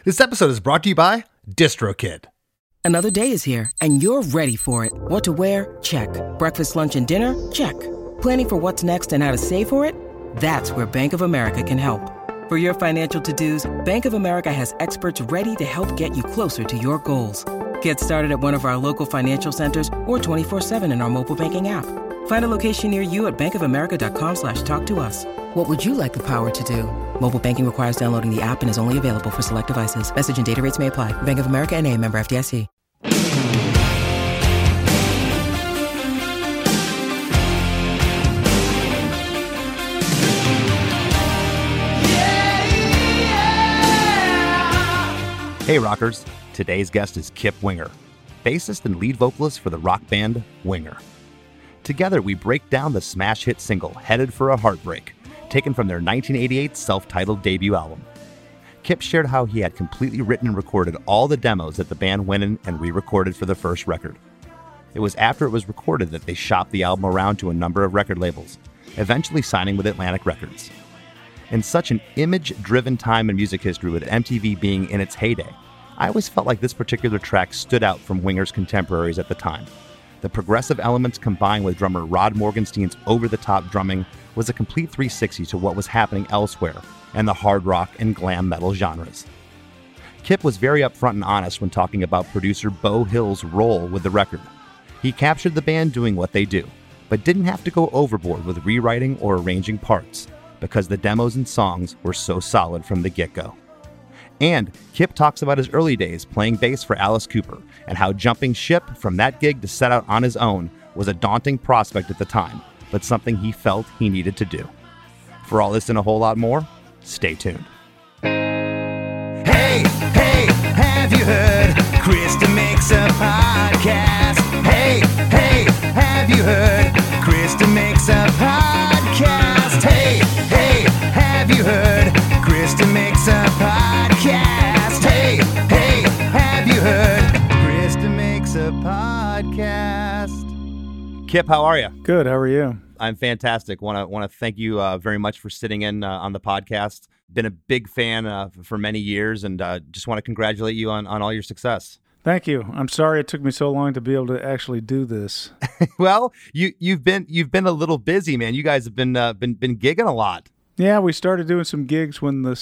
This episode is brought to you by DistroKid. Another day is here, and you're ready for it. What to wear? Check. Breakfast, lunch, and dinner? Check. Planning for what's next and how to save for it? That's where Bank of America can help. For your financial to-dos, Bank of America has experts ready to help get you closer to your goals. Get started at one of our local financial centers or 24/7 in our mobile banking app. Find a location near you at bankofamerica.com/talktous. What would you like the power to do? Mobile banking requires downloading the app and is only available for select devices. Message and data rates may apply. Bank of America N.A., member FDIC. Hey rockers, today's guest is Kip Winger, bassist and lead vocalist for the rock band Winger. Together we break down the smash hit single Headed for a Heartbreak, taken from their 1988 self-titled debut album. Kip shared how he had completely written and recorded all the demos that the band went in and re-recorded for the first record. It was after it was recorded that they shopped the album around to a number of record labels, eventually signing with Atlantic Records. In such an image-driven time in music history with MTV being in its heyday, I always felt like this particular track stood out from Winger's contemporaries at the time. The progressive elements combined with drummer Rod Morgenstein's over-the-top drumming was a complete 360 to what was happening elsewhere in the hard rock and glam metal genres. Kip was very upfront and honest when talking about producer Beau Hill's role with the record. He captured the band doing what they do, but didn't have to go overboard with rewriting or arranging parts, because the demos and songs were so solid from the get-go. And Kip talks about his early days playing bass for Alice Cooper and how jumping ship from that gig to set out on his own was a daunting prospect at the time, but something he felt he needed to do. For all this and a whole lot more, stay tuned. Hey, hey, have you heard? Krista makes a podcast. Hey, hey, have you heard? Krista makes a podcast. Hey, hey, have you heard? Krista makes a podcast. Hey, hey, have you heard? Krista makes a podcast. Kip, how are you? Good. How are you? I'm fantastic. Want to thank you very much for sitting in on the podcast. Been a big fan for many years, and just want to congratulate you on all your success. Thank you. I'm sorry it took me so long to be able to actually do this. Well, you've been a little busy, man. You guys have been gigging a lot. Yeah, we started doing some gigs when the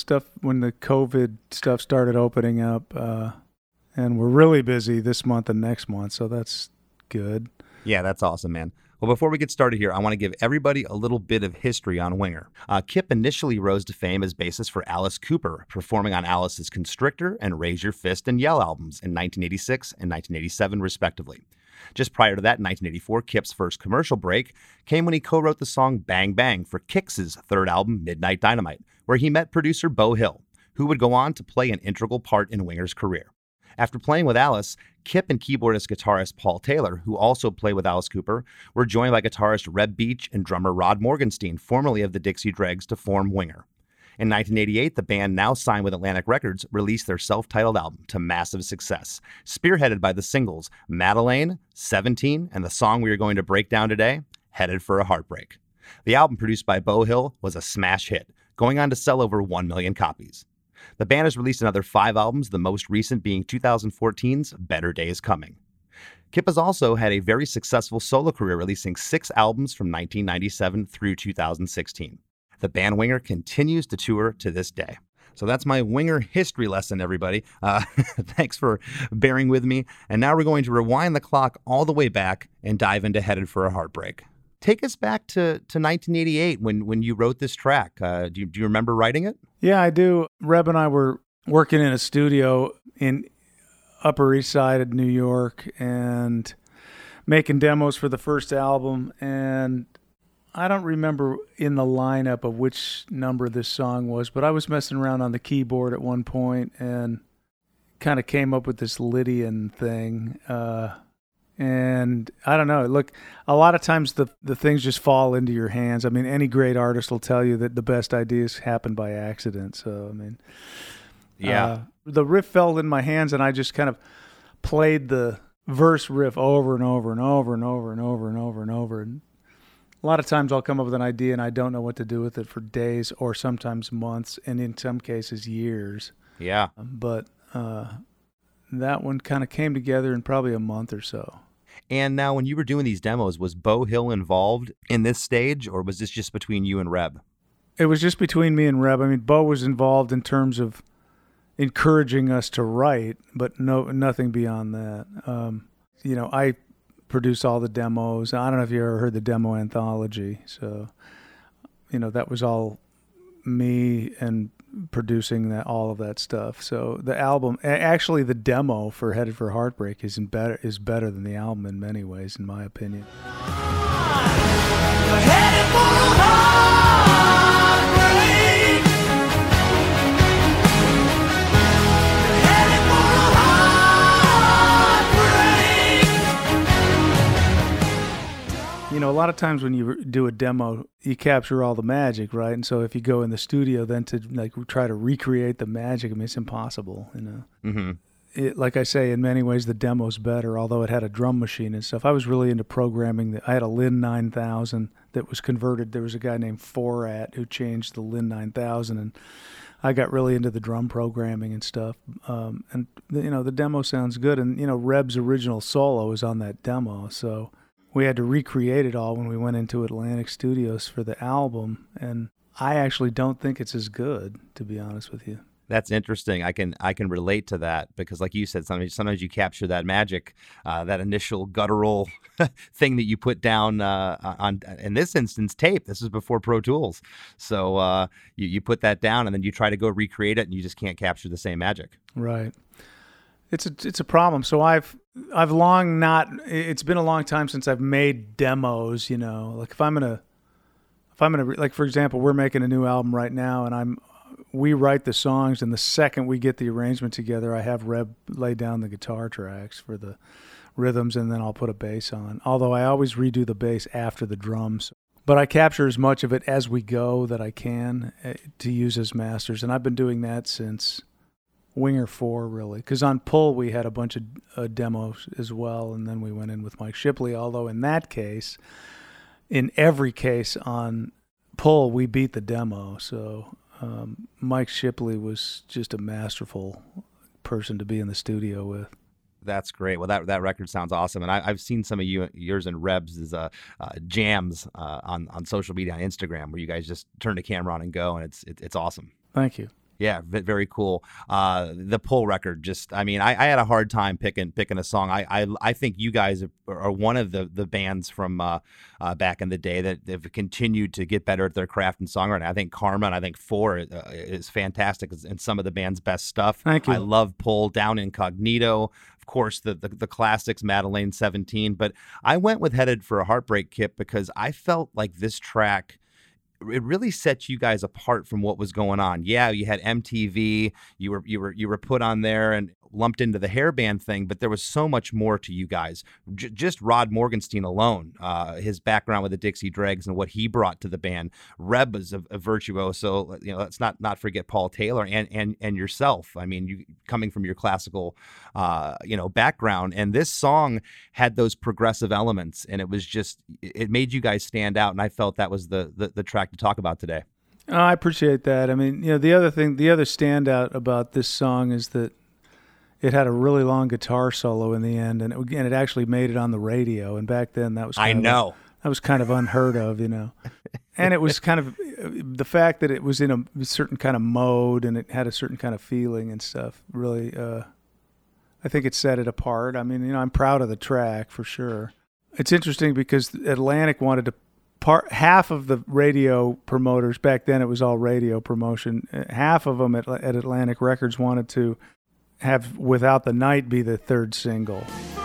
COVID stuff started opening up, and we're really busy this month and next month, so that's good. Yeah, that's awesome, man. Well, before we get started here, I want to give everybody a little bit of history on Winger. Kip initially rose to fame as bassist for Alice Cooper, performing on Alice's Constrictor and Raise Your Fist and Yell albums in 1986 and 1987, respectively. Just prior to that, in 1984, Kip's first commercial break came when he co-wrote the song Bang Bang for Kix's third album, Midnight Dynamite, where he met producer Beau Hill, who would go on to play an integral part in Winger's career. After playing with Alice, Kip and keyboardist-guitarist Paul Taylor, who also played with Alice Cooper, were joined by guitarist Reb Beach and drummer Rod Morgenstein, formerly of the Dixie Dregs, to form Winger. In 1988, the band, now signed with Atlantic Records, released their self-titled album to massive success, spearheaded by the singles Madeleine, 17, and the song we are going to break down today, Headed for a Heartbreak. The album, produced by Beau Hill, was a smash hit, going on to sell over 1 million copies. The band has released another 5 albums, the most recent being 2014's Better Days Coming. Kip has also had a very successful solo career, releasing 6 albums from 1997 through 2016. The band Winger continues to tour to this day. So that's my Winger history lesson, everybody. Thanks for bearing with me. And now we're going to rewind the clock all the way back and dive into Headed for a Heartbreak. Take us back to 1988 when you wrote this track. Do you remember writing it? Yeah, I do. Reb and I were working in a studio in Upper East Side of New York and making demos for the first album. And I don't remember in the lineup of which number this song was, but I was messing around on the keyboard at one point and kind of came up with this Lydian thing. And I don't know, look, a lot of times the things just fall into your hands. I mean, any great artist will tell you that the best ideas happen by accident. So, I mean, yeah, the riff fell in my hands and I just kind of played the verse riff over and over and over and over and over and over and over. And a lot of times I'll come up with an idea and I don't know what to do with it for days or sometimes months and in some cases years. Yeah. But that one kind of came together in probably a month or so. And now when you were doing these demos, was Beau Hill involved in this stage, or was this just between you and Reb? It was just between me and Reb. I mean, Beau was involved in terms of encouraging us to write, but nothing beyond that. I produce all the demos. I don't know if you ever heard the demo anthology. So, that was all me and producing all of that stuff. So the album, actually the demo for Headed for Heartbreak is better than the album in many ways, in my opinion. Headed for heartbreak. Headed for heartbreak. A lot of times when you do a demo, you capture all the magic, right? And so if you go in the studio then to try to recreate the magic, I mean, it's impossible, Mm-hmm. Like I say, in many ways the demo's better, although it had a drum machine and stuff. I was really into programming. I had a Lin 9000 that was converted. There was a guy named Forat who changed the Lin 9000, and I got really into the drum programming and stuff. And the demo sounds good, and Reb's original solo is on that demo, so we had to recreate it all when we went into Atlantic Studios for the album, and I actually don't think it's as good, to be honest with you. That's interesting. I can relate to that because, like you said, sometimes you capture that magic, that initial guttural thing that you put down on, in this instance, tape. This is before Pro Tools, so you put that down and then you try to go recreate it, and you just can't capture the same magic. Right. It's a problem. So I've long not. It's been a long time since I've made demos. Like if I'm gonna like, for example, we're making a new album right now, and we write the songs, and the second we get the arrangement together, I have Reb lay down the guitar tracks for the rhythms, and then I'll put a bass on. Although I always redo the bass after the drums. But I capture as much of it as we go that I can to use as masters, and I've been doing that since Winger 4, really. Because on Pull, we had a bunch of demos as well, and then we went in with Mike Shipley, although in that case, in every case on Pull, we beat the demo, so... Mike Shipley was just a masterful person to be in the studio with. That's great. Well, that record sounds awesome, and I've seen some of yours and Reb's jams on social media, on Instagram, where you guys just turn the camera on and go, and it's awesome. Thank you. Yeah, very cool. The Pull record, I had a hard time picking a song. I think you guys are one of the bands from back in the day that have continued to get better at their craft and songwriting. I think Karma and I think 4 is fantastic and some of the band's best stuff. Thank you. I love Pull, Down Incognito, of course, the classics, Madeleine 17. But I went with Headed for a Heartbreak, Kip, because I felt like this track, it really sets you guys apart from what was going on. Yeah, you had MTV, you were put on there and lumped into the hair band thing, but there was so much more to you guys. Just Rod Morgenstein alone, his background with the Dixie Dregs and what he brought to the band. Reb was a virtuoso. Let's not forget Paul Taylor and yourself. I mean, you coming from your classical, background, and this song had those progressive elements, and it made you guys stand out. And I felt that was the track to talk about today. I appreciate that. I mean, the other standout about this song is that it had a really long guitar solo in the end, and it actually made it on the radio. And back then, that was that was kind of unheard of, And it was kind of the fact that it was in a certain kind of mode and it had a certain kind of feeling and stuff. Really, I think it set it apart. I mean, I'm proud of the track for sure. It's interesting because Atlantic wanted to half of the radio promoters back then. It was all radio promotion. Half of them at Atlantic Records wanted to have Without the Night be the third single.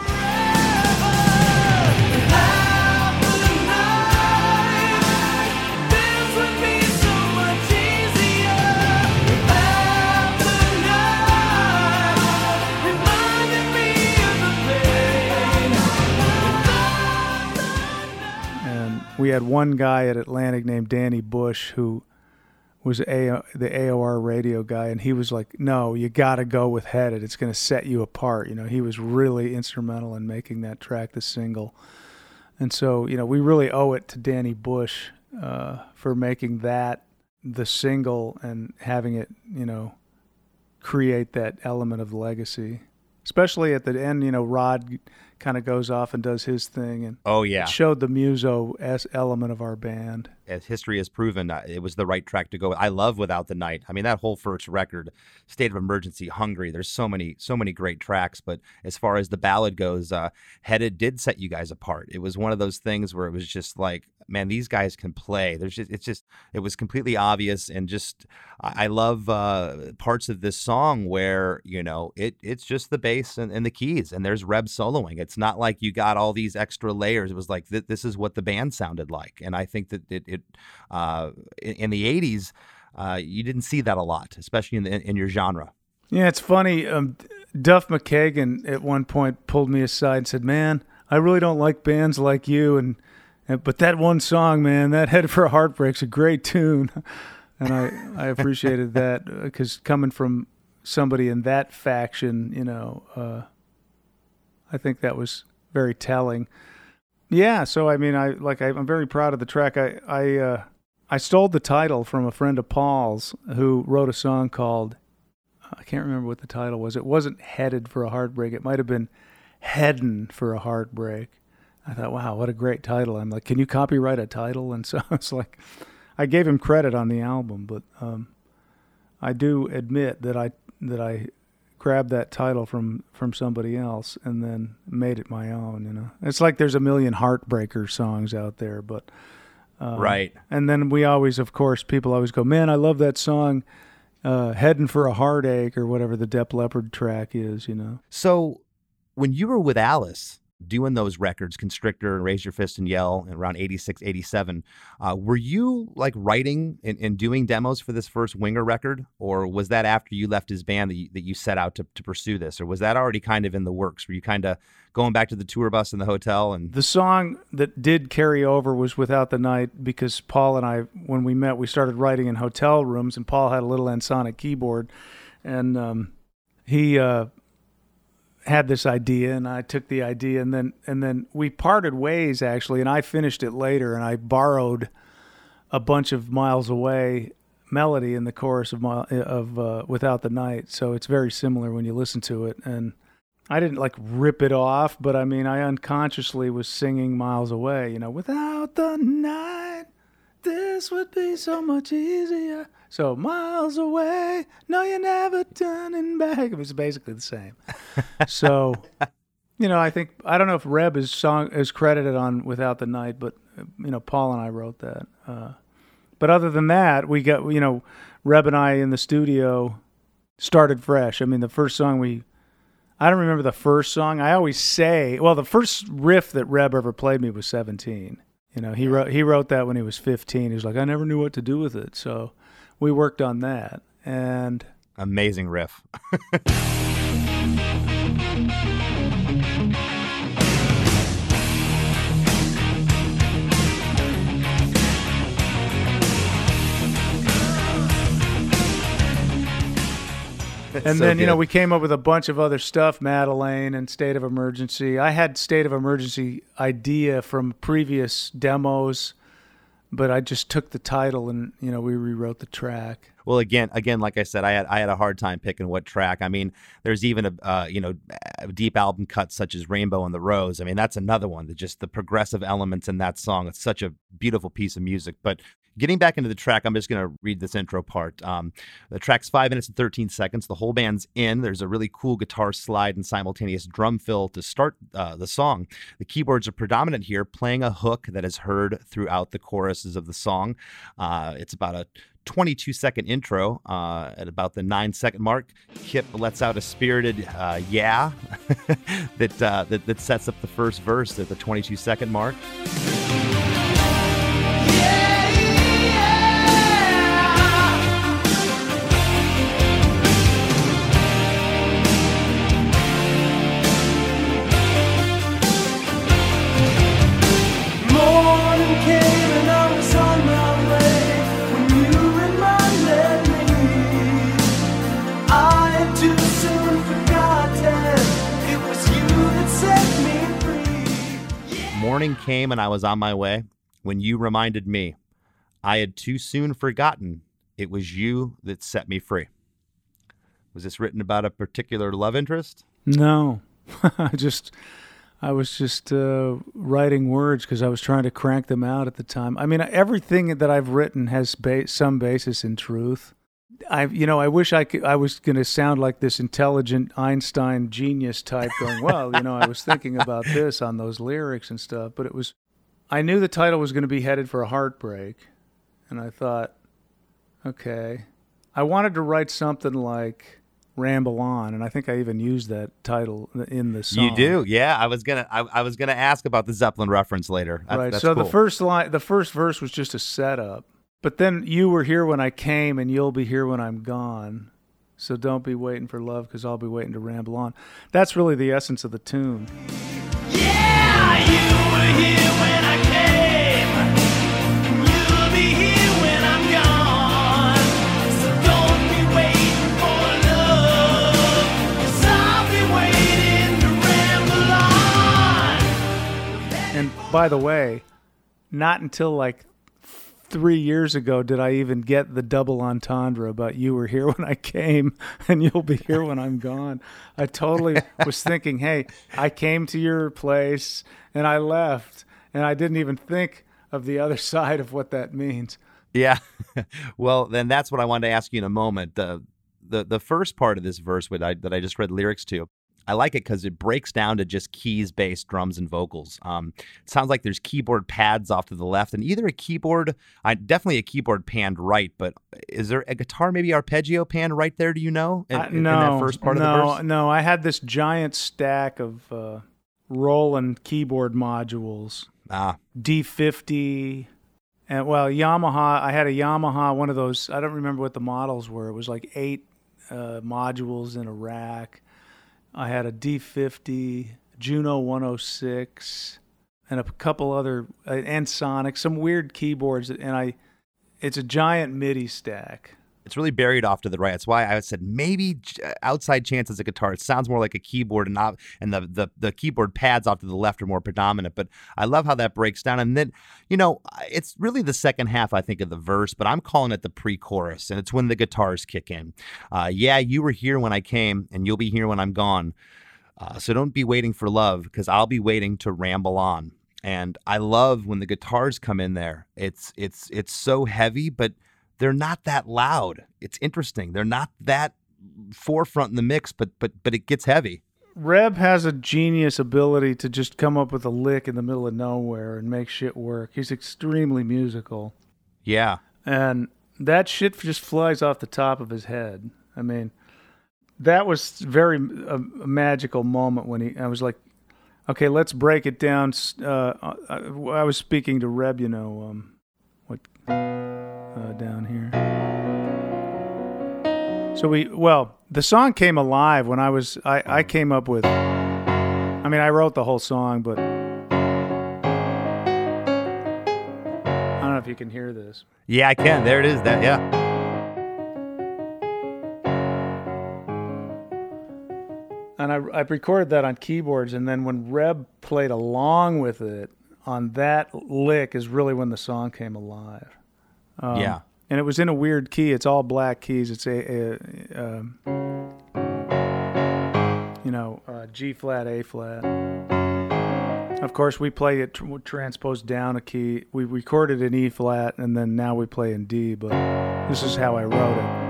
And we had one guy at Atlantic named Danny Bush who was the AOR radio guy, and he was like, no, you got to go with Headed. It's going to set you apart. He was really instrumental in making that track the single. And so, we really owe it to Danny Bush for making that the single and having it, create that element of legacy, especially at the end. Rod kind of goes off and does his thing, and Oh, yeah. it showed the muso element of our band. As history has proven, it was the right track to go with. I love Without the Night. I mean, that whole first record, State of Emergency, Hungry, there's so many great tracks. But as far as the ballad goes, Headed did set you guys apart. It was one of those things where it was just like, man, these guys can play. It was completely obvious. And just, I love parts of this song where, it's just the bass and the keys, and there's Reb soloing. It's not like you got all these extra layers. It was like, this is what the band sounded like. And I think that in the 80s, you didn't see that a lot, especially in your genre. Yeah, it's funny. Duff McKagan at one point pulled me aside and said, "Man, I really don't like bands like you, but that one song, man, that Headed for a Heartbreak's a great tune." And I appreciated that, because coming from somebody in that faction, I think that was very telling. Yeah, so I mean, I'm very proud of the track. I stole the title from a friend of Paul's who wrote a song called, I can't remember what the title was. It wasn't Headed for a Heartbreak. It might have been Headin' for a Heartbreak. I thought, wow, what a great title. I'm like, can you copyright a title? And so it's like, I gave him credit on the album, but I do admit that I grabbed that title from somebody else and then made it my own. It's like there's a million Heartbreaker songs out there, but right. And then people always go, "Man, I love that song, Heading for a Heartache," or whatever the Def Leppard track is. So when you were with Alice doing those records, Constrictor and Raise Your Fist and Yell, around 86, 87, were you like writing and doing demos for this first Winger record? Or was that after you left his band that you set out to pursue this? Or was that already kind of in the works? Were you kind of going back to the tour bus in the hotel? And the song that did carry over was Without the Night, because Paul and I, when we met, we started writing in hotel rooms, and Paul had a little Ensoniq keyboard, and he had this idea, and I took the idea, and then we parted ways, actually, and I finished it later, and I borrowed a bunch of Miles Away melody in the chorus of Without the Night, so it's very similar when you listen to it, and I didn't like rip it off, but I mean, I unconsciously was singing Miles Away, without the night, this would be so much easier. So miles away, no, you're never turning back. It was basically the same. So, I don't know if Reb is credited on Without the Night, but Paul and I wrote that. But other than that, we got Reb and I in the studio started fresh. I mean, the first song I don't remember the first song. I always say, well, the first riff that Reb ever played me was 17. He wrote that when he was 15. He was like, I never knew what to do with it. So we worked on that. And amazing riff. And so then, good. we came up with a bunch of other stuff, Madeleine and State of Emergency. I had State of Emergency idea from previous demos, but I just took the title and, we rewrote the track. Well, again, like I said, I had a hard time picking what track. I mean, there's even a deep album cuts such as Rainbow and the Rose. I mean, that's another one. Just the progressive elements in that song. It's such a beautiful piece of music. But getting back into the track, I'm just going to read this intro part. The track's 5 minutes and 13 seconds. The whole band's in. There's a really cool guitar slide and simultaneous drum fill to start the song. The keyboards are predominant here, playing a hook that is heard throughout the choruses of the song. It's about a 22-second intro. At about the 9-second mark, Kip lets out a spirited yeah that sets up the first verse at the 22-second mark. Morning came and I was on my way when you reminded me I had too soon forgotten it was you that set me free. Was this written about a particular love interest? No, I was just writing words because I was trying to crank them out at the time. I mean, everything that I've written has some basis in truth. I wish I was going to sound like this intelligent Einstein genius type going, well, I was thinking about this on those lyrics and stuff, but I knew the title was going to be headed for a heartbreak, and I thought, okay, I wanted to write something like Ramble On, and I think I even used that title in the song. You do, yeah. I was gonna ask about the Zeppelin reference later. Right. That's so cool. the first verse was just a setup, but then you were here when I came, and you'll be here when I'm gone. So don't be waiting for love, because I'll be waiting to ramble on. That's really the essence of the tune. Yeah, you were here when I came. You'll be here when I'm gone. So don't be waiting for love, 'cause I'll be waiting to ramble on. And by the way, not until like 3 years ago did I even get the double entendre about you were here when I came and you'll be here when I'm gone. I totally was thinking, hey, I came to your place and I left, and I didn't even think of the other side of what that means. Yeah. Well, then that's what I wanted to ask you in a moment. The first part of this verse that I just read lyrics to, I like it because it breaks down to just keys, bass, drums, and vocals. It sounds like there's keyboard pads off to the left, and either definitely a keyboard panned right, but is there a guitar maybe arpeggio panned right there? Do you know? In that first part of the verse? No, I had this giant stack of Roland keyboard modules. D50, and Yamaha. I had a Yamaha, one of those. I don't remember what the models were. It was like 8 modules in a rack. I had a D50, Juno 106, and a couple other, and Sonic, some weird keyboards, and it's a giant MIDI stack. It's really buried off to the right. That's why I said maybe outside chance as a guitar. It sounds more like a keyboard, and the keyboard pads off to the left are more predominant. But I love how that breaks down. And then, it's really the second half, I think, of the verse, but I'm calling it the pre-chorus, and it's when the guitars kick in. Yeah, you were here when I came, and you'll be here when I'm gone. So don't be waiting for love, because I'll be waiting to ramble on. And I love when the guitars come in there. It's so heavy, but they're not that loud. It's interesting. They're not that forefront in the mix, but it gets heavy. Reb has a genius ability to just come up with a lick in the middle of nowhere and make shit work. He's extremely musical. Yeah. And that shit just flies off the top of his head. I mean, that was a magical moment when I was like, okay, let's break it down. I was speaking to Reb, down here. So the song came alive when I came up with, I wrote the whole song, but I don't know if you can hear this. Yeah, I can. There it is. Yeah. And I recorded that on keyboards, and then when Reb played along with it on that lick is really when the song came alive. Yeah. And it was in a weird key. It's all black keys. It's G flat, A flat. Of course, we play it transposed down a key. We recorded in E flat, and then now we play in D, but this is how I wrote it.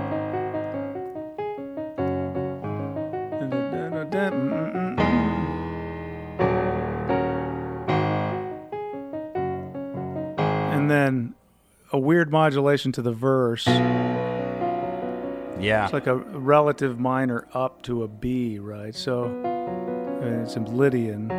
And then a weird modulation to the verse. Yeah. It's like a relative minor up to a B, right? So it's a Lydian.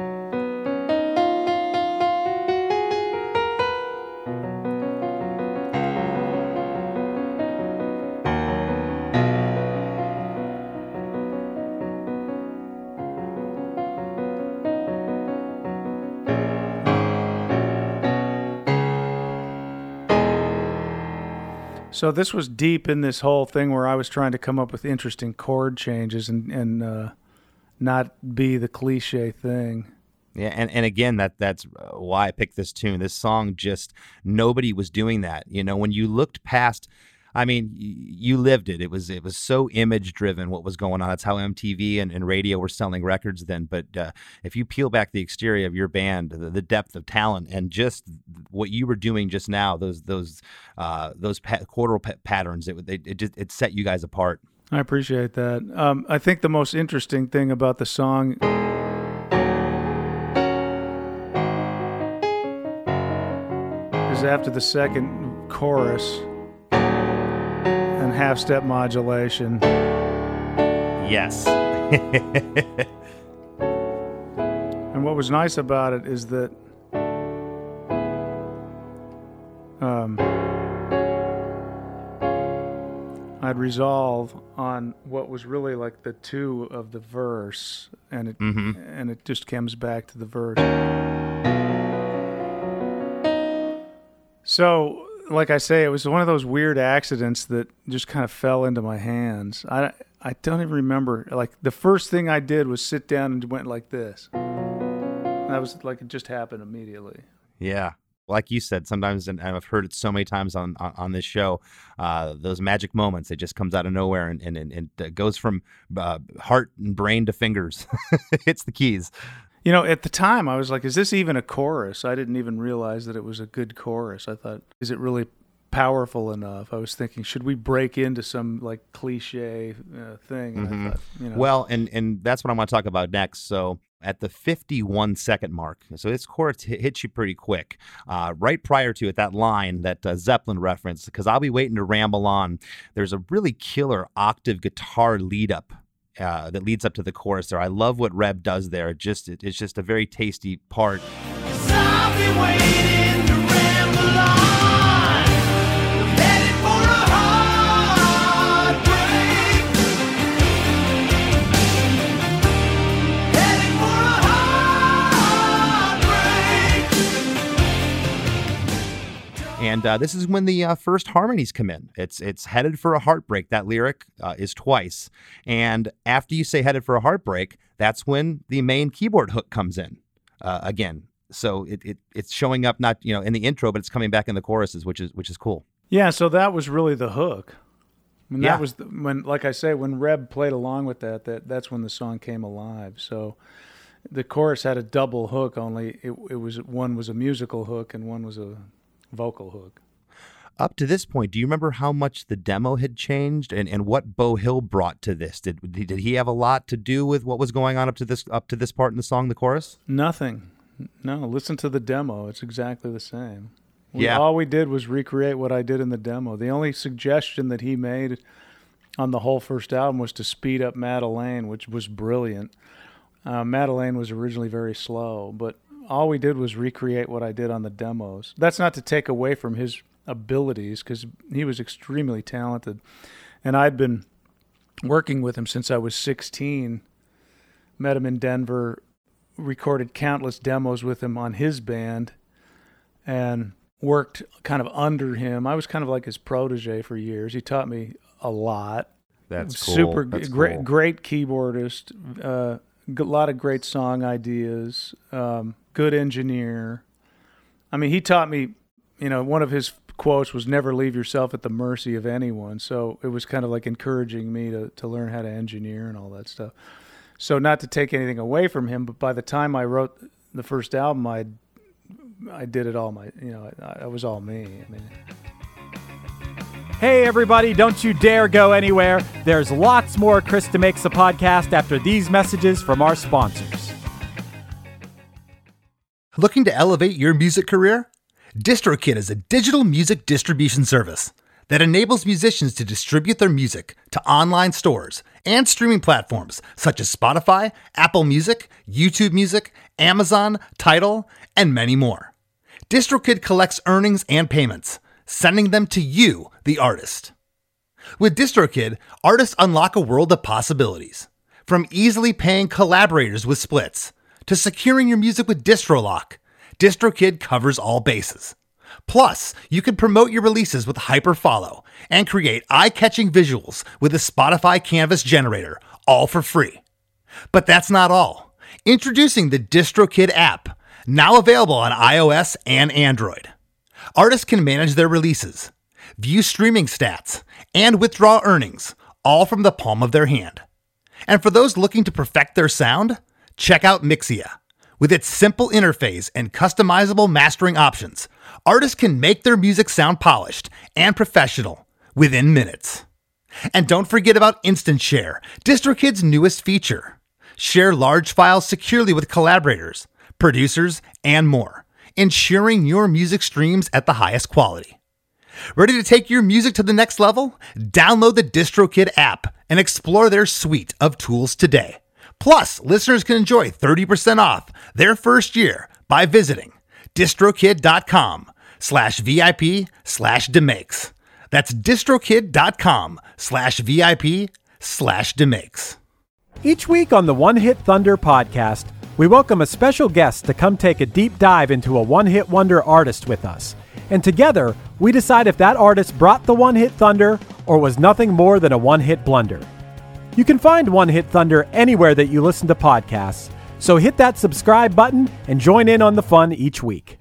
So this was deep in this whole thing where I was trying to come up with interesting chord changes and not be the cliche thing. Yeah, and again, that's why I picked this tune. This song, just nobody was doing that. When you looked past, I mean, you lived it. It was so image driven what was going on. That's how MTV and radio were selling records then. But if you peel back the exterior of your band, the depth of talent and just what you were doing just now, those chordal patterns, it set you guys apart. I appreciate that. I think the most interesting thing about the song is after the second chorus and half-step modulation. Yes. And what was nice about it is that I'd resolve on what was really like the two of the verse, and it just comes back to the verse. So, like I say, it was one of those weird accidents that just kind of fell into my hands. I don't even remember. Like, the first thing I did was sit down and went like this. That was like, it just happened immediately. Yeah. Like you said, sometimes, and I've heard it so many times on this show, those magic moments, it just comes out of nowhere and it goes from heart and brain to fingers. It's the keys. You know, at the time, I was like, is this even a chorus? I didn't even realize that it was a good chorus. I thought, is it really powerful enough? I was thinking, should we break into some like cliche thing? And I thought, you know. Well, and that's what I want to talk about next. So at the 51-second mark, so this chorus hits you pretty quick. Right prior to it, that line that Zeppelin referenced, because I'll be waiting to ramble on, there's a really killer octave guitar lead up that leads up to the chorus there. I love what Reb does there. It's just a very tasty part. I'll be waiting to ramble on, headed for a heartbreak, headed for a heartbreak. And this is when the first harmonies come in. It's headed for a heartbreak. That lyric is twice. And after you say headed for a heartbreak, that's when the main keyboard hook comes in again. So it's showing up not in the intro, but it's coming back in the choruses, which is cool. Yeah, so that was really the hook. I mean, that was when, like I say, when Reb played along with that's when the song came alive. So the chorus had a double hook, only it was one was a musical hook and one was a vocal hook. Up to this point, do you remember how much the demo had changed and what Beau Hill brought to this? Did he have a lot to do with what was going on up to this part in the song, the chorus? Nothing. No, listen to the demo. It's exactly the same. Yeah. All we did was recreate what I did in the demo. The only suggestion that he made on the whole first album was to speed up Madeleine, which was brilliant. Madeleine was originally very slow, but all we did was recreate what I did on the demos. That's not to take away from his abilities, because he was extremely talented. And I'd been working with him since I was 16, met him in Denver, recorded countless demos with him on his band, and worked kind of under him. I was kind of like his protege for years. He taught me a lot. That's cool. Super That's great, cool. Great keyboardist, a lot of great song ideas, good engineer. I mean, he taught me, one of his quotes was never leave yourself at the mercy of anyone. So it was kind of like encouraging me to learn how to engineer and all that stuff. So not to take anything away from him, but by the time I wrote the first album, I did it all I was all me. I mean, Hey everybody, don't you dare go anywhere. There's lots more Krista Makes a Podcast after these messages from our sponsors. Looking to elevate your music career? DistroKid is a digital music distribution service that enables musicians to distribute their music to online stores and streaming platforms such as Spotify, Apple Music, YouTube Music, Amazon, Tidal, and many more. DistroKid collects earnings and payments, sending them to you, the artist. With DistroKid, artists unlock a world of possibilities. From easily paying collaborators with splits to securing your music with DistroLock, DistroKid covers all bases. Plus, you can promote your releases with Hyperfollow and create eye-catching visuals with a Spotify Canvas generator, all for free. But that's not all. Introducing the DistroKid app, now available on iOS and Android. Artists can manage their releases, view streaming stats, and withdraw earnings, all from the palm of their hand. And for those looking to perfect their sound, check out Mixia. With its simple interface and customizable mastering options, artists can make their music sound polished and professional within minutes. And don't forget about Instant Share, DistroKid's newest feature. Share large files securely with collaborators, producers, and more, ensuring your music streams at the highest quality. Ready to take your music to the next level? Download the DistroKid app and explore their suite of tools today. Plus, listeners can enjoy 30% off their first year by visiting distrokid.com/VIP/demakes. That's distrokid.com/VIP/demakes. Each week on the One Hit Thunder podcast, we welcome a special guest to come take a deep dive into a one-hit wonder artist with us. And together, we decide if that artist brought the one-hit thunder or was nothing more than a one-hit blunder. You can find One Hit Thunder anywhere that you listen to podcasts, so hit that subscribe button and join in on the fun each week.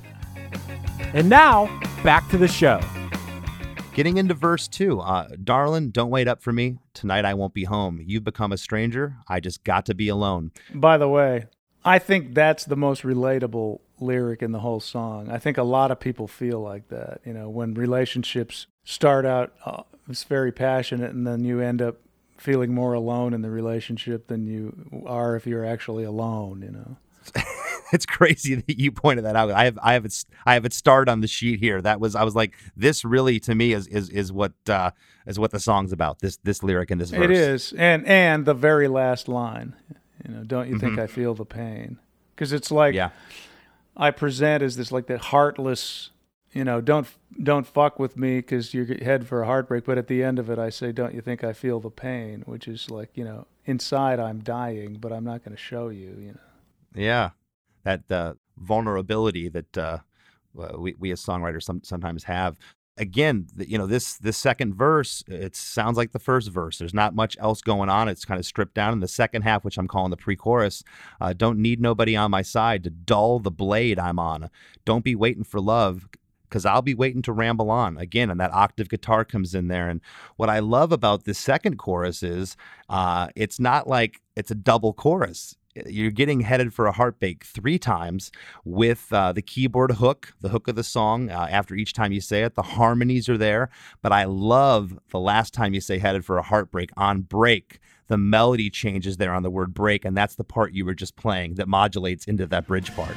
And now, back to the show. Getting into verse 2, darling, don't wait up for me. Tonight I won't be home. You've become a stranger. I just got to be alone. By the way, I think that's the most relatable lyric in the whole song. I think a lot of people feel like that. You know, when relationships start out, it's very passionate, and then you end up feeling more alone in the relationship than you are if you're actually alone, you know. It's crazy that you pointed that out. I have it starred on the sheet here. I was like, this really to me is what the song's about. This lyric in this verse. It is, and the very last line, you know, don't you think I feel the pain? Because it's like, I present as this like that heartless, you know, don't fuck with me because you're head for a heartbreak. But at the end of it, I say, don't you think I feel the pain? Which is like, you know, inside I'm dying, but I'm not going to show you, you know. Yeah, that vulnerability that we as songwriters sometimes have. Again, you know, this second verse, it sounds like the first verse. There's not much else going on. It's kind of stripped down. In the second half, which I'm calling the pre-chorus, don't need nobody on my side to dull the blade I'm on. Don't be waiting for love, because I'll be waiting to ramble on. Again, and that octave guitar comes in there. And what I love about this second chorus is it's not like it's a double chorus. You're getting headed for a heartbreak 3 times with the keyboard hook, the hook of the song. After each time you say it, the harmonies are there. But I love the last time you say headed for a heartbreak on break. The melody changes there on the word break, and that's the part you were just playing that modulates into that bridge part.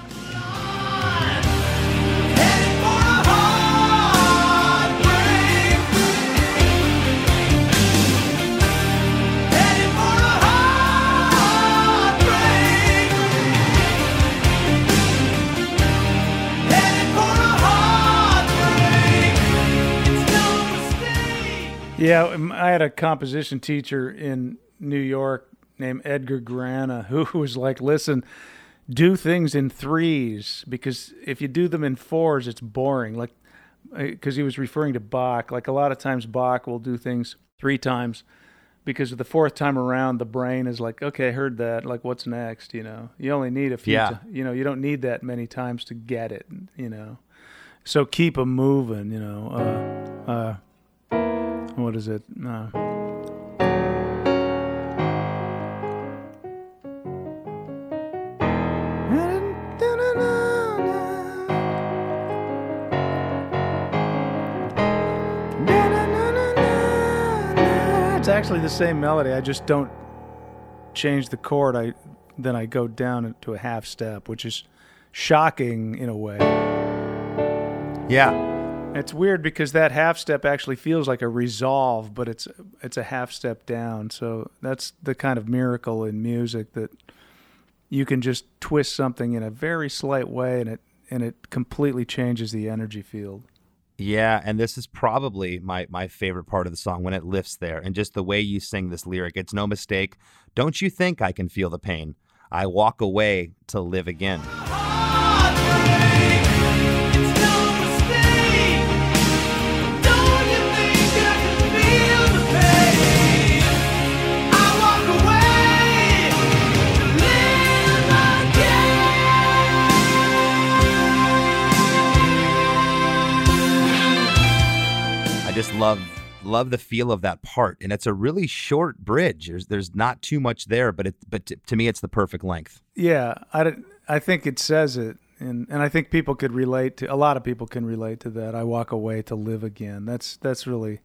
Yeah, I had a composition teacher in New York named Edgar Grana who was like, listen, do things in 3s, because if you do them in 4s, it's boring. Like, because he was referring to Bach. Like a lot of times Bach will do things 3 times because the 4th time around, the brain is like, okay, I heard that. Like, what's next? You know, you only need a few, you know, you don't need that many times to get it, you know. So keep them moving, you know. What is it? It's actually the same melody. I just don't change the chord. Then I go down to a half step, which is shocking in a way. Yeah. It's weird because that half step actually feels like a resolve, but it's a half step down. So that's the kind of miracle in music, that you can just twist something in a very slight way and it completely changes the energy field. Yeah, and this is probably my favorite part of the song, when it lifts there, and just the way you sing this lyric. It's no mistake. Don't you think I can feel the pain? I walk away to live again. love the feel of that part, and it's a really short bridge. There's not too much there, but to me it's the perfect length. Yeah, I think it says it, and I think people could relate to. A lot of people can relate to that. I walk away to live again. That's really,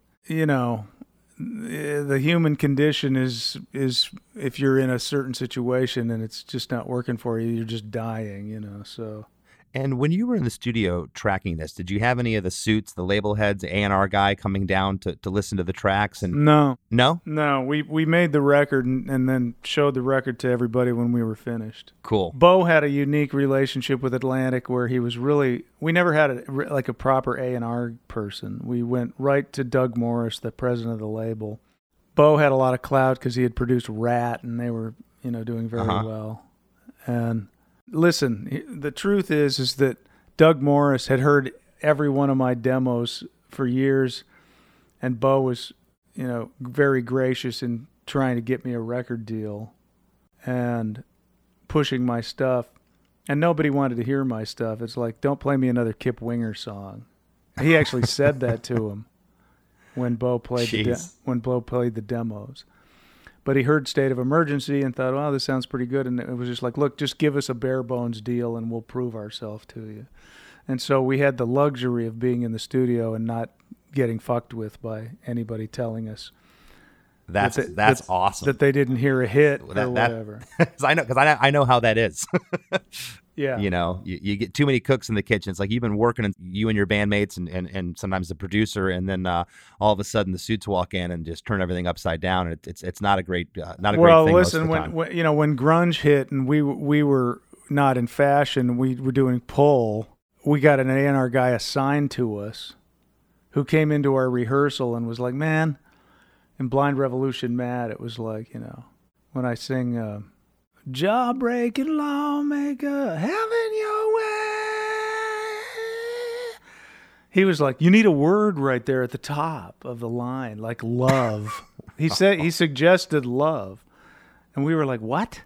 the human condition is if you're in a certain situation and it's just not working for you, you're just dying. So. And when you were in the studio tracking this, did you have any of the suits, the label heads, A&R guy coming down to listen to the tracks? And No. No? No, we made the record and then showed the record to everybody when we were finished. Cool. Bo had a unique relationship with Atlantic where he was we never had a proper A&R person. We went right to Doug Morris, the president of the label. Bo had a lot of clout because he had produced Rat, and they were, doing very well. And listen, the truth is that Doug Morris had heard every one of my demos for years, and Bo was, very gracious in trying to get me a record deal and pushing my stuff. And nobody wanted to hear my stuff. It's like, don't play me another Kip Winger song. He actually said that to him when Bo played the demos. But he heard State of Emergency and thought, oh, this sounds pretty good. And it was just like, look, just give us a bare bones deal and we'll prove ourselves to you. And so we had the luxury of being in the studio and not getting fucked with by anybody telling us that's awesome. That they didn't hear a hit or whatever. I know how that is. Yeah. You get too many cooks in the kitchen. It's like you've been working, you and your bandmates and sometimes the producer, and then all of a sudden the suits walk in and just turn everything upside down. And it's not a great great thing. Well, listen, when grunge hit and we were not in fashion, we were doing pull. We got an A&R guy assigned to us who came into our rehearsal and was like, man, in Blind Revolution Mad, it was like, when I sing Jawbreaking Lawmaker, having your way. He was like, you need a word right there at the top of the line, like love. He suggested love. And we were like, what?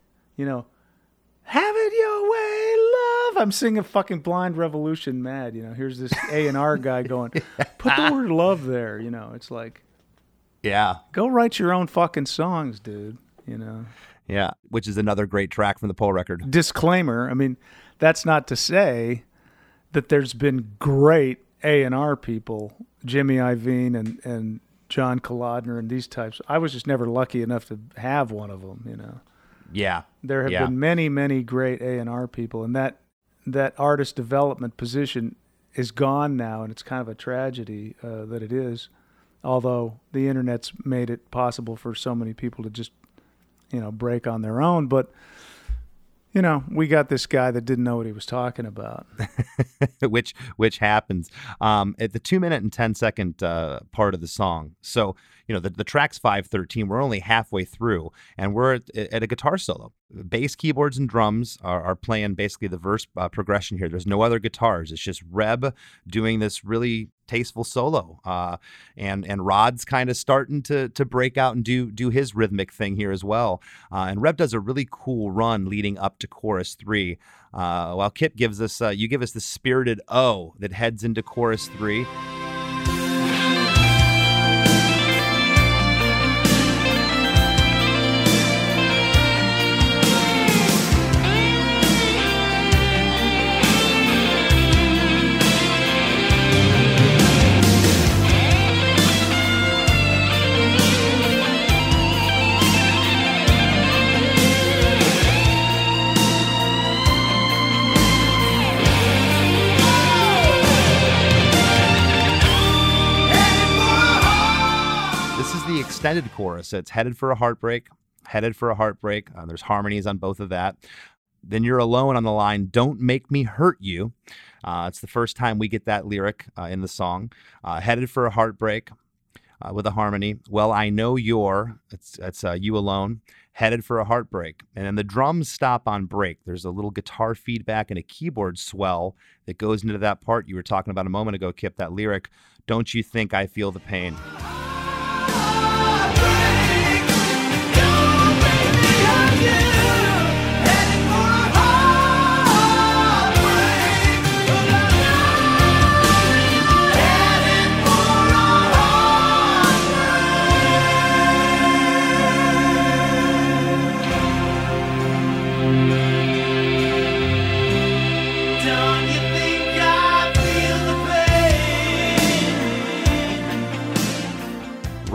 Have it your way, love. I'm singing fucking Blind Revolution Mad. Here's this A&R guy going, put the word love there. It's like, yeah, go write your own fucking songs, dude. Yeah, which is another great track from the Pull record. Disclaimer, I mean, that's not to say that there's been great A&R people, Jimmy Iovine and John Kolodner and these types. I was just never lucky enough to have one of them, Yeah. There have been many, many great A&R people, and that artist development position is gone now, and it's kind of a tragedy that it is, although the internet's made it possible for so many people to just break on their own. But, we got this guy that didn't know what he was talking about. which happens at the 2 minute and 10 second part of the song. So, the track's 5:13. We're only halfway through, and we're at a guitar solo. Bass, keyboards, and drums are playing basically the verse progression here. There's no other guitars. It's just Reb doing this really tasteful solo, and Rod's kind of starting to break out and do his rhythmic thing here as well. And Reb does a really cool run leading up to chorus 3. While Kip gives us, you give us the spirited O that heads into chorus 3. Extended chorus. It's headed for a heartbreak. There's harmonies on both of that. Then you're alone on the line, don't make me hurt you. It's the first time we get that lyric in the song. Headed for a heartbreak with a harmony. Well, I know you're, it's you alone. Headed for a heartbreak. And then the drums stop on break. There's a little guitar feedback and a keyboard swell that goes into that part you were talking about a moment ago, Kip, that lyric, don't you think I feel the pain?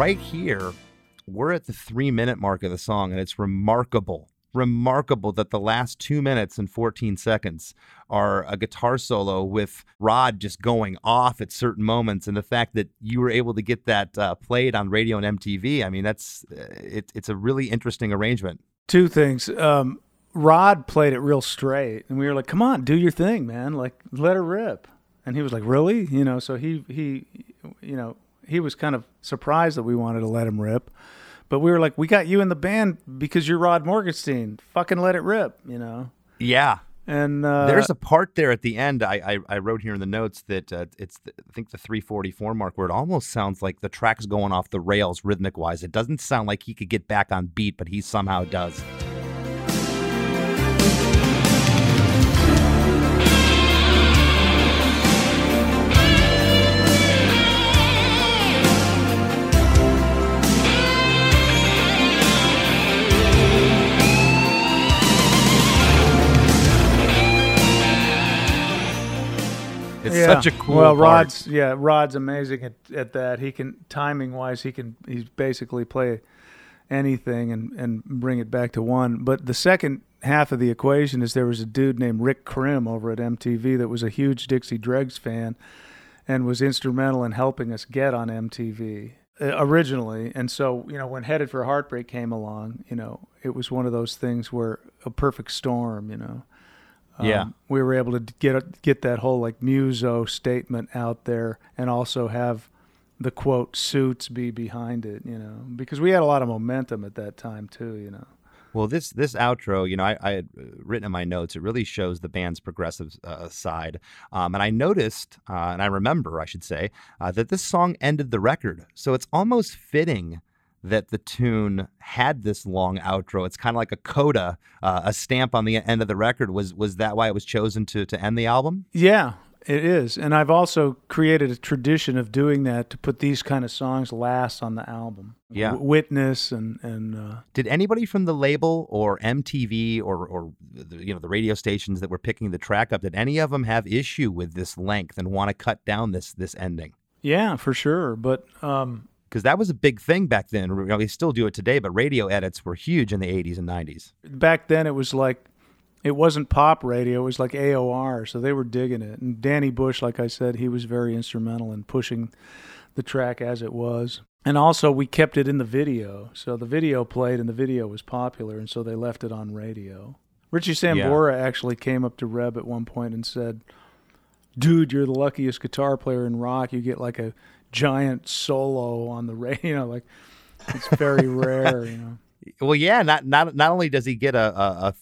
right here, we're at the 3-minute mark of the song, and it's remarkable that the last 2 minutes and 14 seconds are a guitar solo with Rod just going off at certain moments, and the fact that you were able to get that played on radio and MTV, I mean, it's a really interesting arrangement. Two things. Rod played it real straight, and we were like, come on, do your thing, man. Like, let her rip. And he was like, really? So he was kind of surprised that we wanted to let him rip. But we were like, we got you in the band because you're Rod Morgenstein. Fucking let it rip, Yeah. And there's a part there at the end. I wrote here in the notes that it's I think the 3:44 mark where it almost sounds like the track's going off the rails rhythmic wise. It doesn't sound like he could get back on beat, but he somehow does. It's such a cool part. Rod's amazing at that. He can, timing wise, he's basically play anything and bring it back to one. But the second half of the equation is there was a dude named Rick Krim over at MTV that was a huge Dixie Dregs fan and was instrumental in helping us get on MTV originally. And so, when Headed for Heartbreak came along, it was one of those things where a perfect storm, we were able to get that whole like muso statement out there and also have the quote suits be behind it, because we had a lot of momentum at that time too, Well, this outro, I had written in my notes, it really shows the band's progressive side. And I noticed, and I remember, I should say, that this song ended the record. So it's almost fitting that the tune had this long outro. It's kind of like a coda, a stamp on the end of the record. Was that why it was chosen to end the album? Yeah, it is. And I've also created a tradition of doing that to put these kind of songs last on the album. Yeah. Witness and Did anybody from the label or MTV or the radio stations that were picking the track up, did any of them have issue with this length and want to cut down this ending? Yeah, for sure. But because that was a big thing back then. We still do it today, but radio edits were huge in the 80s and 90s. Back then it was like, it wasn't pop radio, it was like AOR, so they were digging it. And Danny Bush, like I said, he was very instrumental in pushing the track as it was. And also we kept it in the video, so the video played and the video was popular, and so they left it on radio. Richie Sambora actually came up to Reb at one point and said, dude, you're the luckiest guitar player in rock. You get like a giant solo on the radio, like it's very rare, Well, yeah, not only does he get a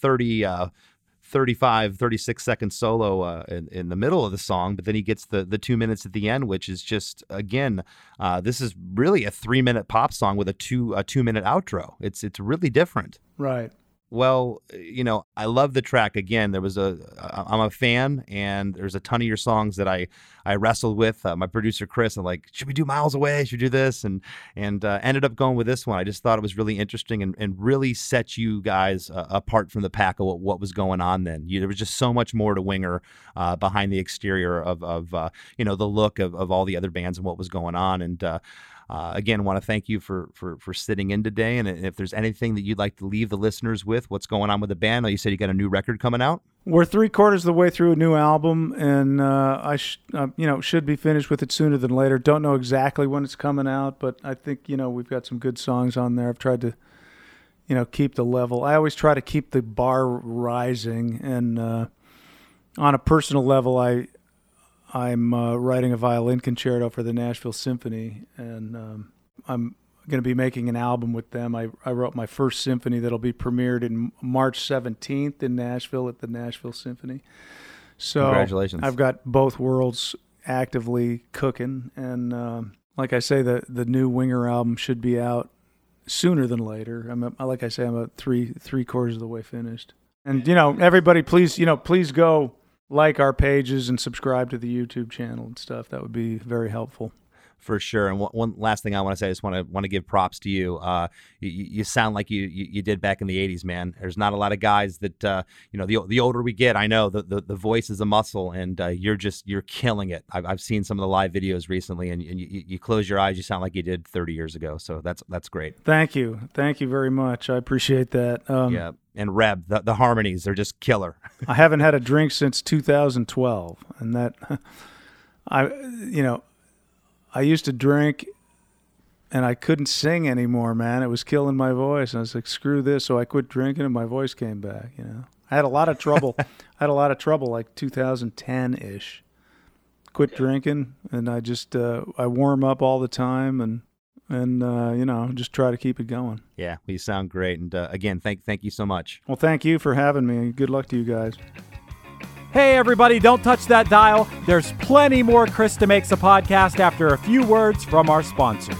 36 second solo in the middle of the song, but then he gets the 2 minutes at the end, which is just, again, this is really a 3-minute pop song with a 2-minute outro. It's really different. Right. Well, I love the track. Again, I'm a fan, and there's a ton of your songs that I wrestled with. My producer, Chris, I'm like, should we do Miles Away? Should we do this? And ended up going with this one. I just thought it was really interesting and really set you guys apart from the pack of what was going on then. There was just so much more to Winger behind the exterior of the look of all the other bands and what was going on. And again, want to thank you for sitting in today. And if there's anything that you'd like to leave the listeners with, what's going on with the band? You said you got a new record coming out? We're 3/4 of the way through a new album, and I should be finished with it sooner than later. Don't know exactly when it's coming out, but I think, we've got some good songs on there. I've tried to, keep the level. I always try to keep the bar rising, and on a personal level, I'm writing a violin concerto for the Nashville Symphony, and I'm going to be making an album with them. I wrote my first symphony that'll be premiered in March 17th in Nashville at the Nashville Symphony. So congratulations. I've got both worlds actively cooking, and like I say, the new Winger album should be out sooner than later. I'm about 3/4 of the way finished. And everybody, please go like our pages and subscribe to the YouTube channel and stuff. That would be very helpful. For sure. And one last thing I want to say, I just want to give props to you. You sound like you did back in the 80s, man. There's not a lot of guys that, the older we get, I know the voice is a muscle, and you're killing it. I've seen some of the live videos recently, and you close your eyes, you sound like you did 30 years ago. So that's great. Thank you. Thank you very much. I appreciate that. Yeah. And Reb, the harmonies, they're just killer. I haven't had a drink since 2012, and that I used to drink and I couldn't sing anymore, man. It was killing my voice. I was like, screw this. So I quit drinking and my voice came back, I had a lot of trouble. Like 2010-ish. Quit drinking, and I just I warm up all the time and just try to keep it going. Yeah, well, you sound great. And again, thank you so much. Well, thank you for having me. Good luck to you guys. Hey, everybody, don't touch that dial. There's plenty more Krista Makes a Podcast after a few words from our sponsors.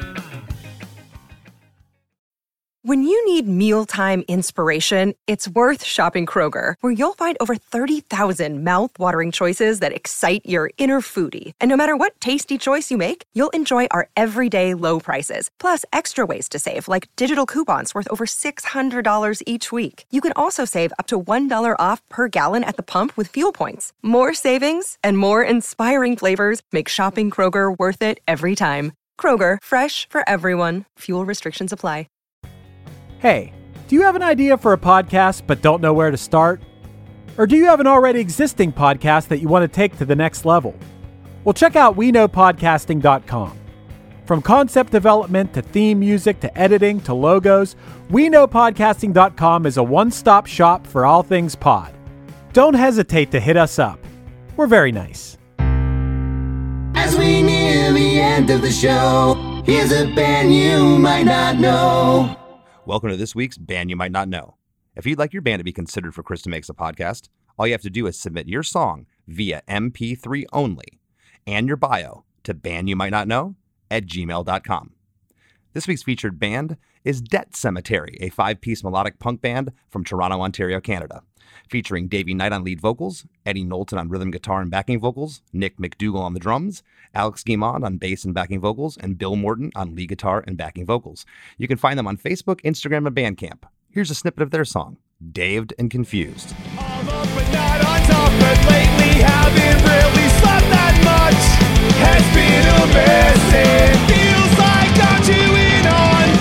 When you need mealtime inspiration, it's worth shopping Kroger, where you'll find over 30,000 mouth-watering choices that excite your inner foodie. And no matter what tasty choice you make, you'll enjoy our everyday low prices, plus extra ways to save, like digital coupons worth over $600 each week. You can also save up to $1 off per gallon at the pump with fuel points. More savings and more inspiring flavors make shopping Kroger worth it every time. Kroger, fresh for everyone. Fuel restrictions apply. Hey, do you have an idea for a podcast but don't know where to start? Or do you have an already existing podcast that you want to take to the next level? Well, check out WeKnowPodcasting.com. From concept development to theme music to editing to logos, WeKnowPodcasting.com is a one-stop shop for all things pod. Don't hesitate to hit us up. We're very nice. As we near the end of the show, here's a band you might not know. Welcome to this week's Band You Might Not Know. If you'd like your band to be considered for Krista Makes a Podcast, all you have to do is submit your song via MP3 only and your bio to bandyoumightnotknow@gmail.com. This week's featured band is Debt Cemetery, a 5-piece melodic punk band from Toronto, Ontario, Canada, featuring Davey Knight on lead vocals, Eddie Knowlton on rhythm guitar and backing vocals, Nick McDougall on the drums, Alex Guimond on bass and backing vocals, and Bill Morton on lead guitar and backing vocals. You can find them on Facebook, Instagram, and Bandcamp. Here's a snippet of their song, Daved and Confused. I'm up and not on top, but lately haven't really slept that much. Has been a mess, it feels like I'm chewing on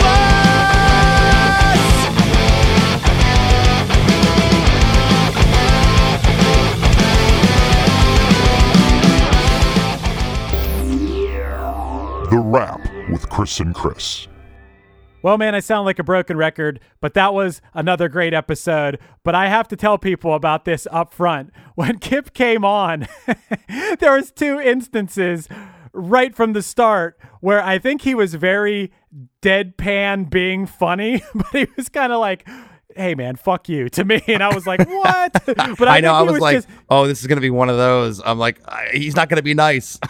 The Wrap with Chris and Chris. Well, man, I sound like a broken record, but that was another great episode. But I have to tell people about this up front. When Kip came on, there was 2 instances right from the start where I think he was very deadpan being funny, but he was kind of like, hey, man, fuck you to me. And I was like, what? But I know. I was like, oh, this is going to be one of those. I'm like, he's not going to be nice.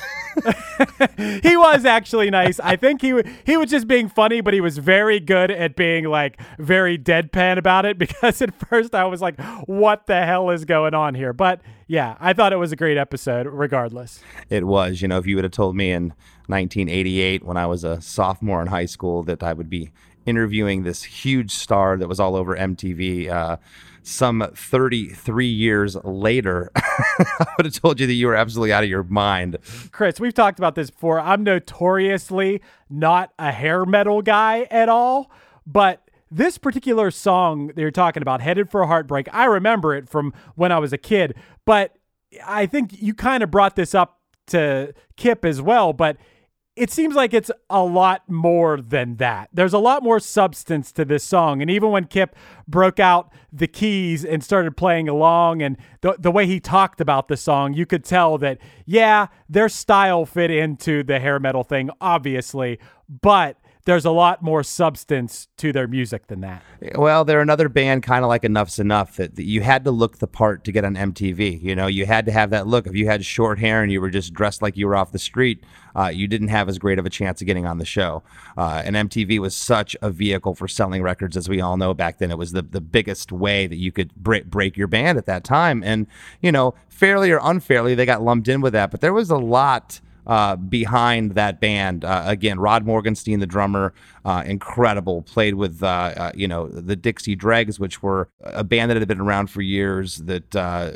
He was actually nice. I think he was just being funny, but he was very good at being like very deadpan about it, because at first I was like, what the hell is going on here? But yeah, I thought it was a great episode regardless. It was. If you would have told me in 1988 when I was a sophomore in high school that I would be interviewing this huge star that was all over MTV some 33 years later, I would have told you that you were absolutely out of your mind. Chris, we've talked about this before. I'm notoriously not a hair metal guy at all, but this particular song that you're talking about, Headed for a Heartbreak, I remember it from when I was a kid, but I think you kind of brought this up to Kip as well, but it seems like it's a lot more than that. There's a lot more substance to this song. And even when Kip broke out the keys and started playing along, and the way he talked about the song, you could tell that, yeah, their style fit into the hair metal thing, obviously, but there's a lot more substance to their music than that. Well, they're another band kind of like Enough's Enough that you had to look the part to get on MTV. You had to have that look. If you had short hair and you were just dressed like you were off the street, you didn't have as great of a chance of getting on the show. And MTV was such a vehicle for selling records, as we all know back then. It was the biggest way that you could break your band at that time. And, fairly or unfairly, they got lumped in with that. But there was a lot behind that band. Again, Rod Morgenstein, the drummer, incredible. Played with the Dixie Dregs, which were a band that had been around for years. That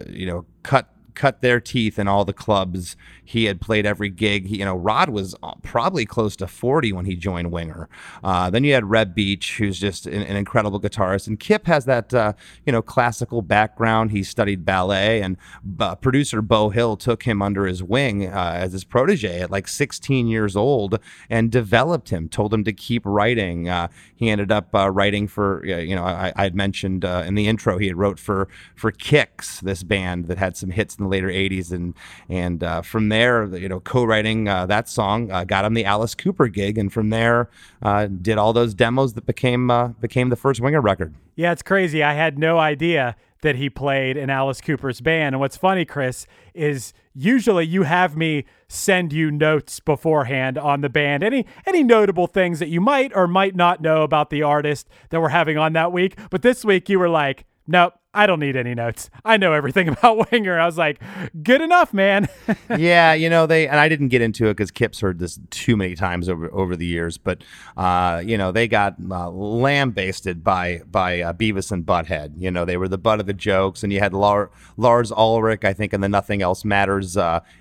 cut their teeth in all the clubs. He had played every gig. Rod was probably close to 40 when he joined Winger. Then you had Reb Beach, who's just an incredible guitarist. And Kip has that, classical background. He studied ballet, and producer Beau Hill took him under his wing as his protege at like 16 years old and developed him, told him to keep writing. He ended up writing for, I had mentioned in the intro, he had wrote for Kix, this band that had some hits in the later 80s. And from there, co-writing that song got him the Alice Cooper gig, and from there did all those demos that became the first Winger record. Yeah, it's crazy. I had no idea that he played in Alice Cooper's band. And what's funny, Chris, is usually you have me send you notes beforehand on the band, any notable things that you might or might not know about the artist that we're having on that week. But this week you were like, nope, I don't need any notes. I know everything about Winger. I was like, good enough, man. Yeah, and I didn't get into it because Kip's heard this too many times over the years, but they got lambasted by Beavis and Butthead. They were the butt of the jokes, and you had Lars Ulrich, I think, in the Nothing Else Matters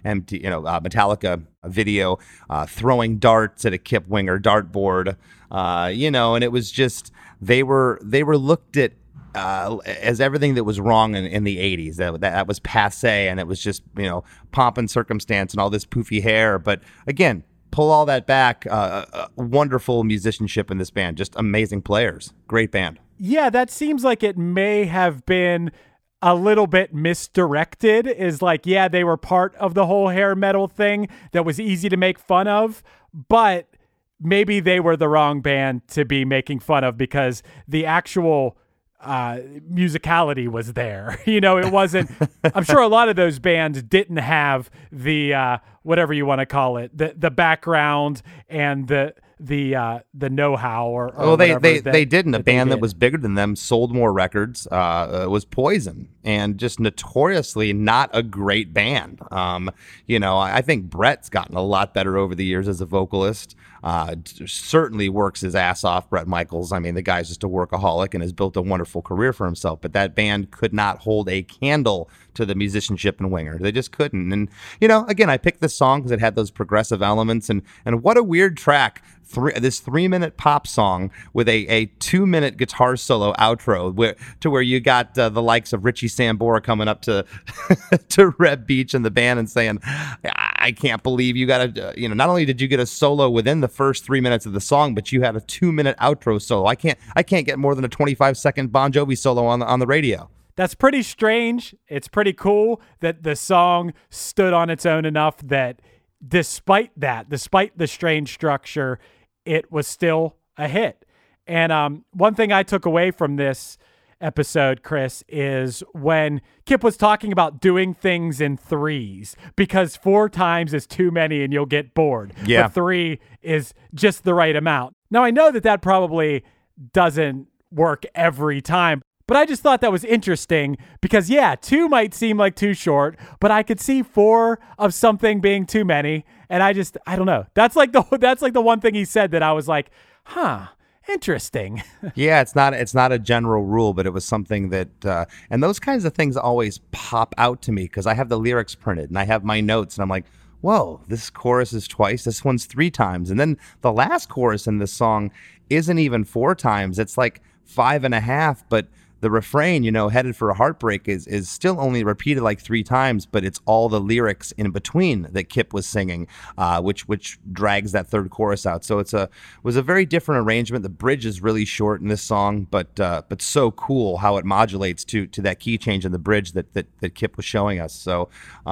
Metallica video, throwing darts at a Kip Winger dartboard, and it was just they were looked at as everything that was wrong in the 80s. That was passé, and it was just, pomp and circumstance and all this poofy hair. But again, pull all that back, wonderful musicianship in this band, just amazing players, great band. Yeah, that seems like it may have been a little bit misdirected, is like, yeah, they were part of the whole hair metal thing that was easy to make fun of, but maybe they were the wrong band to be making fun of, because the actual musicality was there. It wasn't, I'm sure a lot of those bands didn't have the whatever you want to call it, the background and the know-how or they didn't. A band that was bigger than them sold more records, was Poison, and just notoriously not a great band. I think Brett's gotten a lot better over the years as a vocalist. Certainly works his ass off, Bret Michaels. I mean, the guy's just a workaholic and has built a wonderful career for himself, but that band could not hold a candle to the musicianship in Winger. They just couldn't. And, again, I picked this song because it had those progressive elements, and what a weird track. This 3-minute pop song with a 2-minute guitar solo outro where you got the likes of Richie Sambora coming up to to Reb Beach and the band and saying, I can't believe you got not only did you get a solo within the first 3 minutes of the song, but you had a 2-minute outro solo. I can't get more than a 25-second Bon Jovi solo on the radio. That's pretty strange. It's pretty cool that the song stood on its own enough that despite the strange structure, it was still a hit. And one thing I took away from this episode, Chris, is when Kip was talking about doing things in threes, because 4 times is too many and you'll get bored. Yeah. But 3 is just the right amount. Now, I know that probably doesn't work every time, but I just thought that was interesting because, 2 might seem like too short, but I could see 4 of something being too many. And I don't know. That's like the one thing he said that I was like, interesting. Yeah, it's not a general rule, but it was something that, and those kinds of things always pop out to me because I have the lyrics printed and I have my notes and I'm like, whoa, this chorus is twice, this one's 3 times. And then the last chorus in this song isn't even 4 times. It's like 5.5, but the refrain, headed for a heartbreak is still only repeated like 3 times, but it's all the lyrics in between that Kip was singing, which drags that third chorus out. So it was a very different arrangement. The bridge is really short in this song, but so cool how it modulates to that key change in the bridge that Kip was showing us. So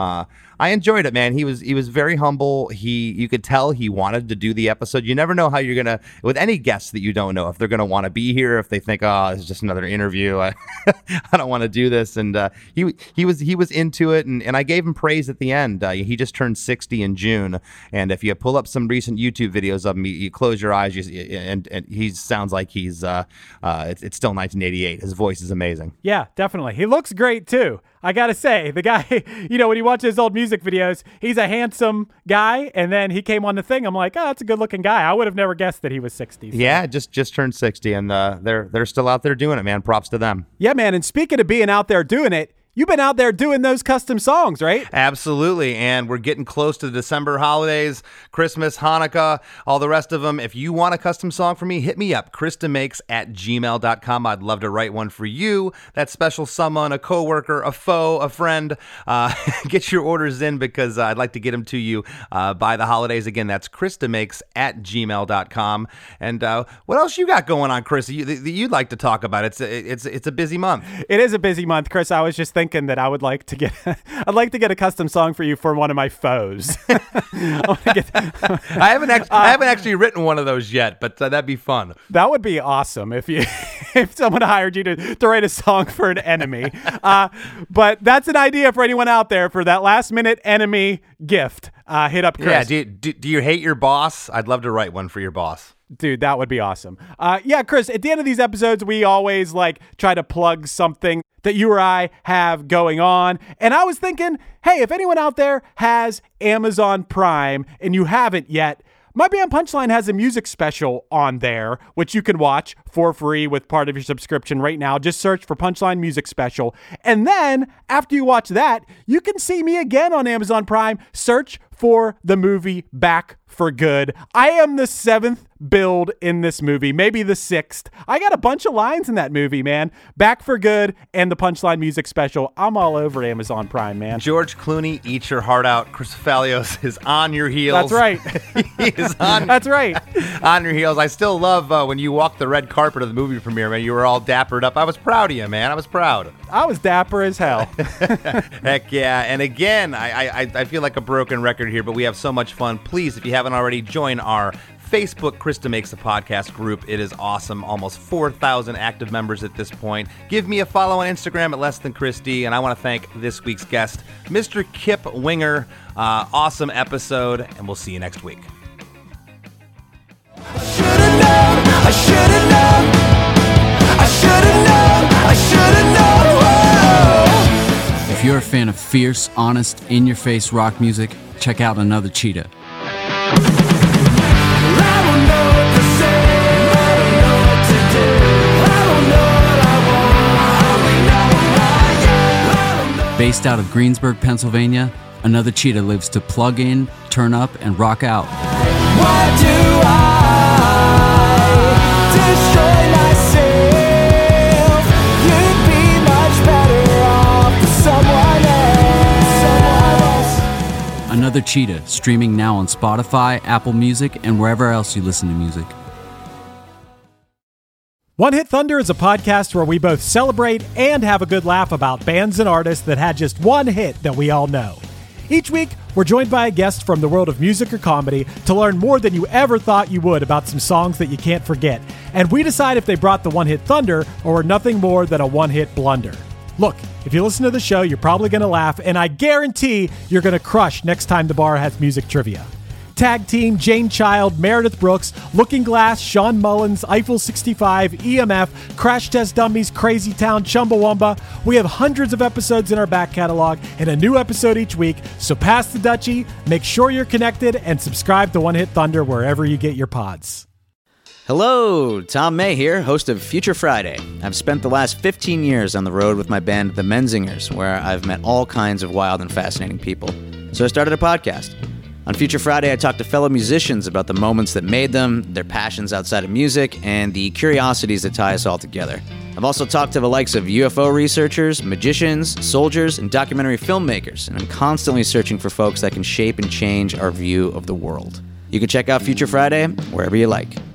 I enjoyed it, man. He was very humble. You could tell he wanted to do the episode. You never know how you're gonna, with any guests that you don't know, if they're gonna want to be here, if they think, oh, this is just another interview. I don't want to do this. And he was into it, and I gave him praise at the end. He just turned 60 in June, and if you pull up some recent YouTube videos of him, you close your eyes, and he sounds like he's it's still 1988. His voice is amazing. Yeah, definitely. He looks great too. I gotta say, the guy, when you watch his old music videos, he's a handsome guy, and then he came on the thing. I'm like, oh, that's a good-looking guy. I would have never guessed that he was 60. So. Yeah, just turned 60, and they're still out there doing it, man. Props to them. Yeah, man, and speaking of being out there doing it, you've been out there doing those custom songs, right? Absolutely, and we're getting close to the December holidays, Christmas, Hanukkah, all the rest of them. If you want a custom song for me, hit me up, KristaMakes@gmail.com. I'd love to write one for you, that special someone, a coworker, a foe, a friend. Get your orders in because I'd like to get them to you by the holidays. Again, that's KristaMakes@gmail.com. And what else you got going on, Chris, you'd like to talk about? It's a busy month. It is a busy month, Chris. I was just thinking that I would like to get a custom song for you for one of my foes. I haven't actually written one of those yet, but that'd be fun. That would be awesome if someone hired you to write a song for an enemy. But that's an idea for anyone out there for that last minute enemy gift. Hit up Chris. Yeah. Do you hate your boss? I'd love to write one for your boss. Dude, that would be awesome. Yeah, Chris, at the end of these episodes, we always try to plug something that you or I have going on. And I was thinking, hey, if anyone out there has Amazon Prime and you haven't yet, My Band Punchline has a music special on there, which you can watch for free with part of your subscription right now. Just search for Punchline Music Special. And then after you watch that, you can see me again on Amazon Prime. Search for the movie Back for Good. I am the 7th build in this movie, maybe the 6th. I got a bunch of lines in that movie, man. Back for Good and the Punchline Music Special. I'm all over Amazon Prime, man. George Clooney, eat your heart out. Chris Falios is on your heels. That's right. He is on. That's right. On your heels. I still love when you walked the red carpet of the movie premiere, man. You were all dappered up. I was proud of you, man. I was proud. I was dapper as hell. Heck yeah. And again, I feel like a broken record here, but we have so much fun. Please, if you haven't already, join our Facebook Krista Makes a Podcast group. It is awesome. Almost 4,000 active members at this point. Give me a follow on Instagram at LessThanChrisD. And I want to thank this week's guest, Mr. Kip Winger. Awesome episode, and we'll see you next week. If you're a fan of fierce, honest, in-your-face rock music, check out Another Cheetah. Based out of Greensburg, Pennsylvania, Another Cheetah lives to plug in, turn up, and rock out. Why do I destroy myself? You'd be much better off with someone else. Another Cheetah, streaming now on Spotify, Apple Music, and wherever else you listen to music. One Hit Thunder is a podcast where we both celebrate and have a good laugh about bands and artists that had just one hit that we all know. Each week, we're joined by a guest from the world of music or comedy to learn more than you ever thought you would about some songs that you can't forget. And we decide if they brought the One Hit Thunder or were nothing more than a one-hit blunder. Look, if you listen to the show, you're probably going to laugh, and I guarantee you're going to crush next time the bar has music trivia. Tag Team, Jane Child, Meredith Brooks, Looking Glass, Sean Mullins, Eiffel 65, EMF, Crash Test Dummies, Crazy Town, Chumbawamba. We have hundreds of episodes in our back catalog and a new episode each week, so pass the Dutchie, make sure you're connected, and subscribe to One Hit Thunder wherever you get your pods. Hello, Tom May here, host of Future Friday. I've spent the last 15 years on the road with my band, The Menzingers, where I've met all kinds of wild and fascinating people. So I started a podcast. On Future Friday, I talk to fellow musicians about the moments that made them, their passions outside of music, and the curiosities that tie us all together. I've also talked to the likes of UFO researchers, magicians, soldiers, and documentary filmmakers, and I'm constantly searching for folks that can shape and change our view of the world. You can check out Future Friday wherever you like.